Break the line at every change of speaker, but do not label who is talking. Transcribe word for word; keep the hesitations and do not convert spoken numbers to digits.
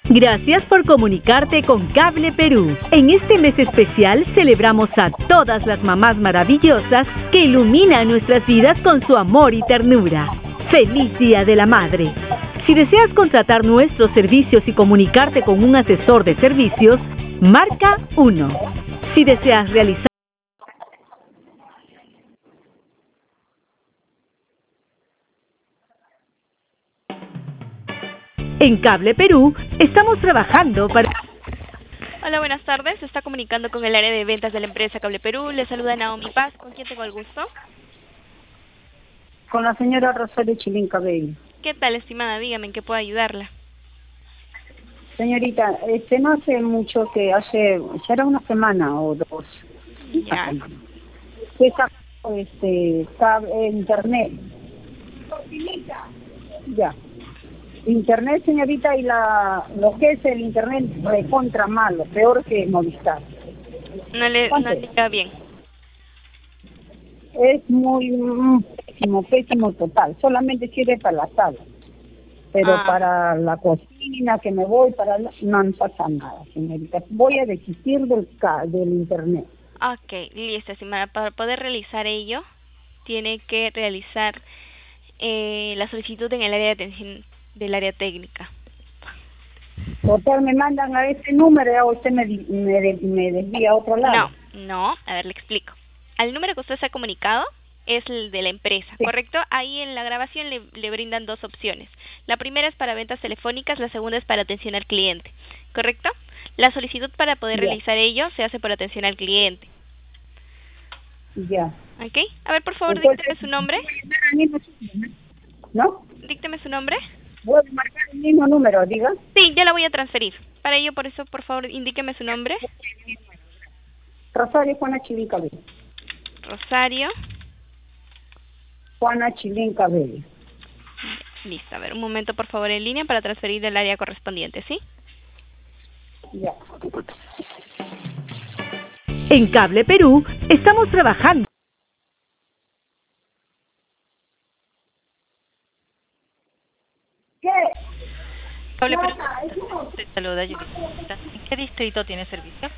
Gracias por comunicarte con Cable Perú. En este mes especial celebramos a todas las mamás maravillosas que iluminan nuestras vidas con su amor y ternura. ¡Feliz Día de la Madre! Si deseas contratar nuestros servicios y comunicarte con un asesor de servicios, marca uno. Si deseas realizar En Cable Perú, estamos trabajando para...
Hola, buenas tardes. Se está comunicando con el área de ventas de la empresa Cable Perú. Le saluda Naomi Paz. ¿Con quién tengo el gusto?
Con la señora Rosario Chilín Cabello.
¿Qué tal, estimada? Dígame, ¿en qué puedo ayudarla?
Señorita, este no hace mucho que hace, ya era una semana o dos.
Ya.
Que está, este, cable, internet. Ya. Internet, señorita, y la lo que es el internet recontra malo, peor que Movistar.
No le, no le queda bien.
Es muy mm, pésimo, pésimo total. Solamente sirve para la sala. Pero
Ah.
para la cocina, que me voy, para la, no pasa nada, señorita. Voy a desistir del, del internet.
Ok, listo, estimada. Para poder realizar ello, tiene que realizar eh, la solicitud en el área de atención del área técnica.
Total, me mandan a ese número o usted me, me, me desvía a otro lado.
No, no, a ver, le explico. Al número que usted se ha comunicado es el de la empresa,
Sí.
¿correcto? Ahí en la grabación le, le brindan dos opciones. La primera es para ventas telefónicas, la segunda es para atención al cliente, ¿correcto? La solicitud para poder
Ya.
realizar ello se hace por atención al cliente.
Ya.
¿Ok? A ver, por favor,
Entonces,
dícteme su nombre.
¿No?
Dícteme su nombre.
Voy a marcar el mismo número, diga.
Sí, ya la voy a transferir. Para ello, por eso, por favor, indíqueme su nombre.
Rosario Juana Chilín Cabello.
Rosario.
Juana Chilín Cabello.
Listo, a ver, un momento, por favor, en línea para transferir del área correspondiente, ¿sí?
Ya.
En Cable Perú, estamos trabajando.
¿Qué?
Cable Perú.
Te saluda, Judith. ¿En qué distrito tiene servicio?